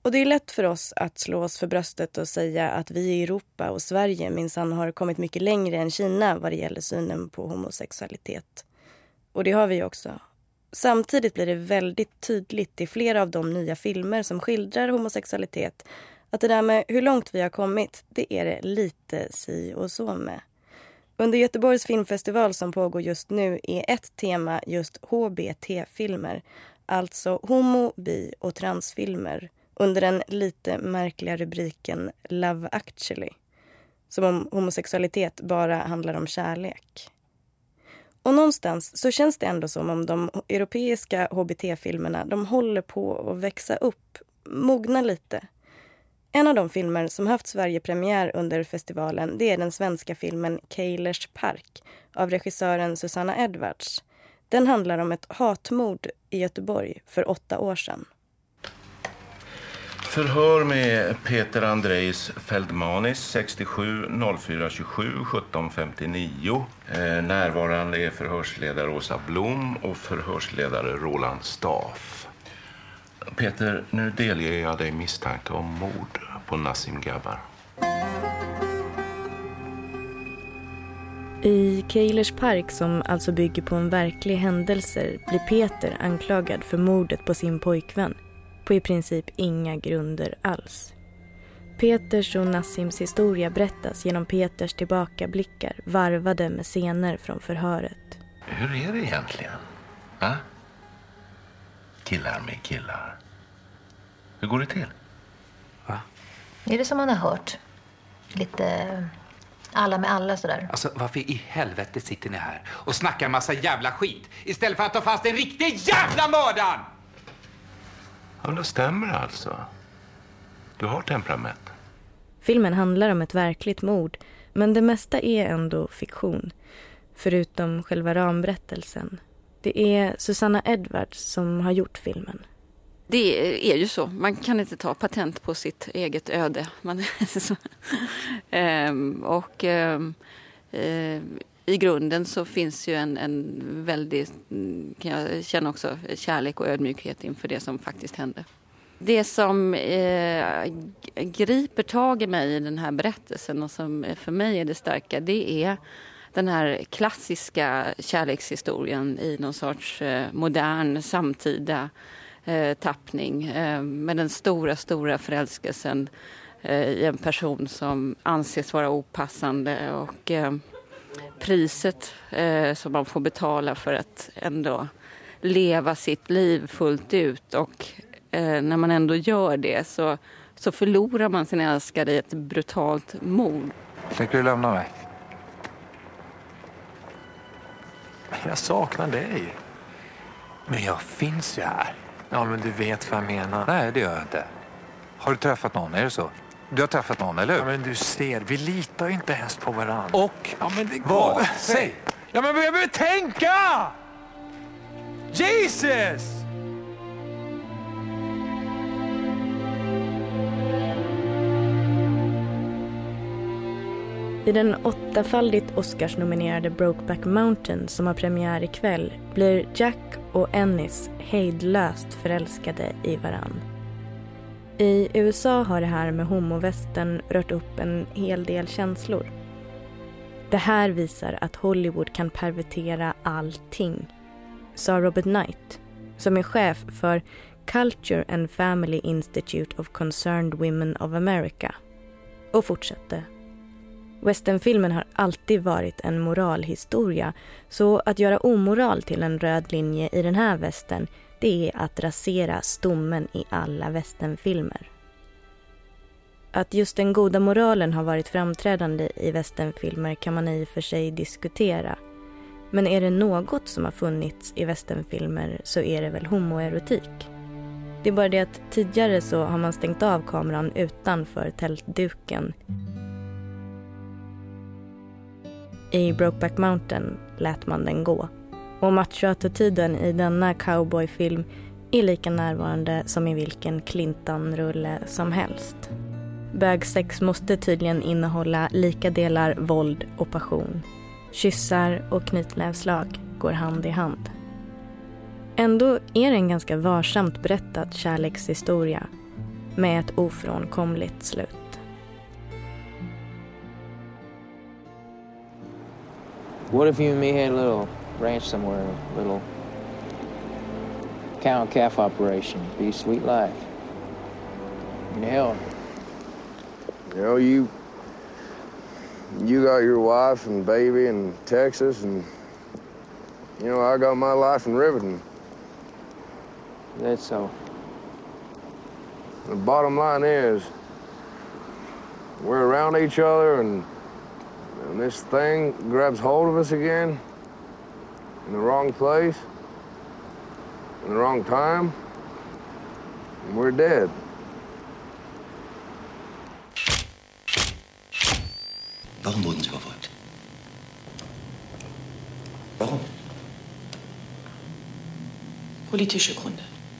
Och det är lätt för oss att slå oss för bröstet och säga att vi i Europa och Sverige minsann har kommit mycket längre än Kina vad det gäller synen på homosexualitet. Och det har vi också. Samtidigt blir det väldigt tydligt i flera av de nya filmer som skildrar homosexualitet att det där med hur långt vi har kommit, det är det lite si och så med. Under Göteborgs filmfestival som pågår just nu är ett tema just HBT-filmer, alltså homo-, bi- och transfilmer, under den lite märkliga rubriken Love Actually, som om homosexualitet bara handlar om kärlek. Och någonstans så känns det ändå som om de europeiska HBT-filmerna, de håller på att växa upp, mogna lite. En av de filmer som haft Sverige-premiär under festivalen, det är den svenska filmen Keilers park av regissören Susanna Edwards. Den handlar om ett hatmord i Göteborg för 8 år sedan. Förhör med Peter Andrejs Feldmanis 67 04 27 17 59. Närvarande är förhörsledare Åsa Blom och förhörsledare Roland Staff. Peter, nu delger jag dig misstanke om mord på Nassim Gabbar. I Keilers park, som alltså bygger på en verklig händelse, blir Peter anklagad för mordet på sin pojkvän. På i princip inga grunder alls. Peters och Nassims historia berättas genom Peters tillbakablickar varvade med scener från förhöret. Hur är det egentligen? Va? Killar med killar. Hur går det till? Va? Är det som man har hört? Lite alla med alla sådär. Alltså, varför i helvete sitter ni här och snackar en massa jävla skit istället för att ta fast en riktig jävla mördaren? Ja, det stämmer alltså. Du har temperament. Filmen handlar om ett verkligt mord, men det mesta är ändå fiktion. Förutom själva ramberättelsen. Det är Susanna Edwards som har gjort filmen. Det är ju så. Man kan inte ta patent på sitt eget öde. I grunden så finns ju en väldigt, kan jag känna också, kärlek och ödmjukhet inför det som faktiskt hände. Det som griper tag i mig i den här berättelsen och som för mig är det starka, det är den här klassiska kärlekshistorien i någon sorts modern, samtida tappning med den stora förälskelsen i en person som anses vara opassande och priset som man får betala för att ändå leva sitt liv fullt ut, och när man ändå gör det så förlorar man sin älskade i ett brutalt mord. Tänker du lämna mig? Jag saknar dig. Men jag finns ju här. Ja, men du vet vad jag menar. Nej, det gör jag inte. Har du träffat någon? Är det så? Du har träffat någon, eller hur? Ja, men du ser, vi litar ju inte ens på varandra. Och? Ja, men det går. Vad? Säg! Ja, men jag behöver tänka! Jesus! I den 8-faldigt Oscars-nominerade Brokeback Mountain som har premiär ikväll blir Jack och Ennis hejdlöst förälskade i varann. I USA har det här med homovästen rört upp en hel del känslor. Det här visar att Hollywood kan pervertera allting, sa Robert Knight, som är chef för Culture and Family Institute of Concerned Women of America, och fortsatte. Westernfilmen har alltid varit en moralhistoria, så att göra omoral till en röd linje i den här västern, det är att rasera stommen i alla västernfilmer. Att just den goda moralen har varit framträdande i västernfilmer kan man i och för sig diskutera. Men är det något som har funnits i västernfilmer så är det väl homoerotik. Det är bara det att tidigare så har man stängt av kameran utanför tältduken. I Brokeback Mountain lät man den gå. Och machoattityden i denna cowboyfilm är lika närvarande som i vilken Clinton-rulle som helst. Bögsex måste tydligen innehålla lika delar våld och passion. Kyssar och knytnävslag går hand i hand. Ändå är det en ganska varsamt berättad kärlekshistoria. med ett ofrånkomligt slut. What if you and me had a little ranch somewhere, a little cow and calf operation? Be a sweet life. You know, you got your wife and baby in Texas, and I got my life in Riverton. That's so. The bottom line is, we're around each other, and this thing grabs hold of us again in the wrong place, in the wrong time, and we're dead. Warum wurden Sie verfolgt? Warum? Politische Gründe.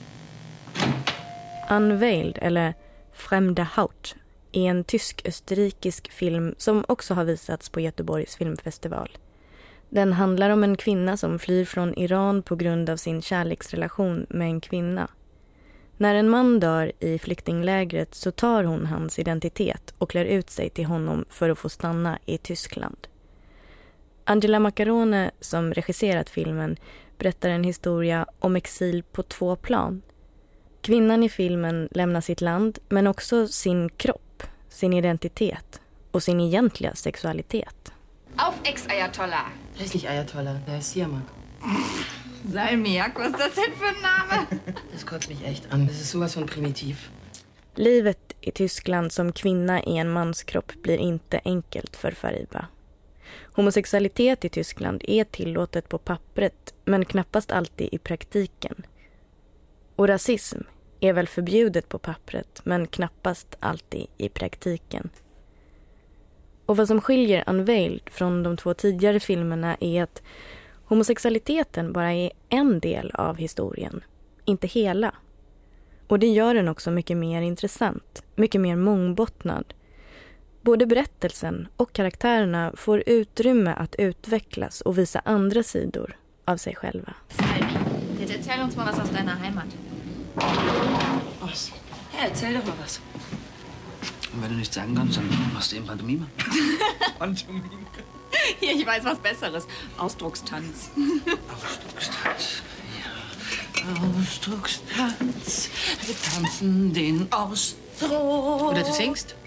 Unveiled, eller Fremde Haut, är en tysk-österrikisk film som också har visats på Göteborgs filmfestival. Den handlar om en kvinna som flyr från Iran på grund av sin kärleksrelation med en kvinna. När en man dör i flyktinglägret så tar hon hans identitet och klär ut sig till honom för att få stanna i Tyskland. Angela Macarone, som regisserat filmen, berättar en historia om exil på 2 plan. Kvinnan i filmen lämnar sitt land, men också sin kropp, sin identitet och sin egentliga sexualitet. Auf Ex-Ayatollah. Hässlich Ayatollah, der ist Sirmak. Salmiak, was ist das denn für ein Name? Das kotzt mich echt an. Das ist sowas von primitiv. Livet i Tyskland som kvinna i en manskropp blir inte enkelt för Fariba. Homosexualitet i Tyskland är tillåtet på pappret, men knappast alltid i praktiken. Och rasism är väl förbjudet på pappret, men knappast alltid i praktiken. Och vad som skiljer Unveiled från de 2 tidigare filmerna är att homosexualiteten bara är en del av historien, inte hela. Och det gör den också mycket mer intressant, mycket mer mångbottnad. Både berättelsen och karaktärerna får utrymme att utvecklas och visa andra sidor av sig själva. Jetzt erzähl uns mal was aus deiner Heimat. Was? Ja, erzähl doch mal was. Und wenn du nichts sagen kannst, dann machst du eben Pantomime. Pantomime. Hier, ich weiß was Besseres. Ausdruckstanz. Ausdruckstanz, ja. Ausdruckstanz. Wir tanzen den Ausdruck. Oder du singst?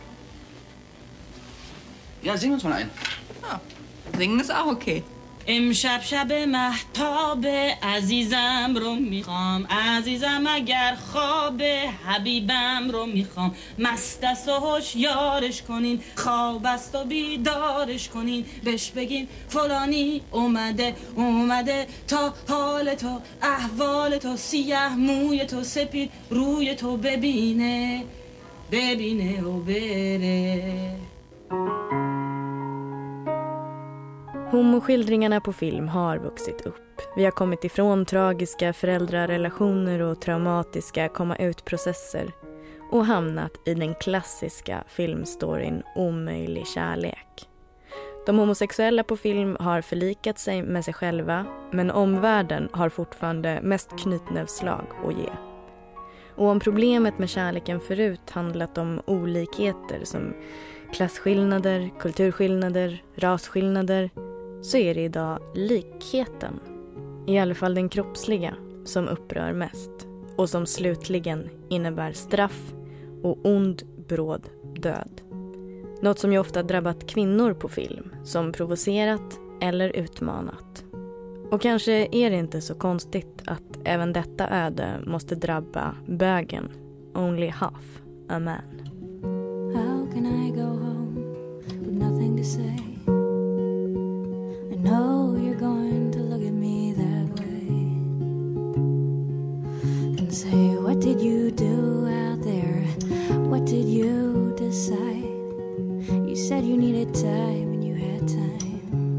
Ja, sing uns mal ein. Ja, singen ist auch okay. امشب شب مهتاب عزیزم رو میخوام عزیزم اگر خواب حبیبم رو میخوام مست است و هوشیارش کنین خواب است و بیدارش کنین بهش بگین فلانی اومده تا حال تو احوال تو سیاه موی تو سپید روی تو ببینه و بره. Homoskildringarna på film har vuxit upp. Vi har kommit ifrån tragiska föräldrarelationer och traumatiska komma-ut-processer och hamnat i den klassiska filmstoryn omöjlig kärlek. De homosexuella på film har förlikat sig med sig själva, men omvärlden har fortfarande mest knytnävsslag att ge. Och om problemet med kärleken förut handlat om olikheter som klasskillnader, kulturskillnader, rasskillnader, så är det idag likheten, i alla fall den kroppsliga, som upprör mest och som slutligen innebär straff och ond, bråd död. Något som ju ofta drabbat kvinnor på film, som provocerat eller utmanat. Och kanske är det inte så konstigt att även detta öde måste drabba bögen, only half a man. How can I go home with nothing to say? I know you're going to look at me that way and say, what did you do out there? What did you decide? You said you needed time and you had time.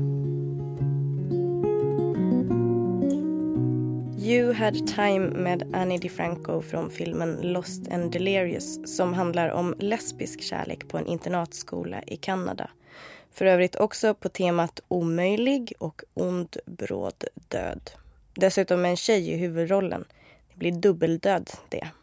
You Had Time med Annie DiFranco från filmen Lost and Delirious, som handlar om lesbisk kärlek på en internatskola i Kanada. För övrigt också på temat omöjlig och ond, bråd död. Dessutom en tjej i huvudrollen. Det blir dubbeldöd det.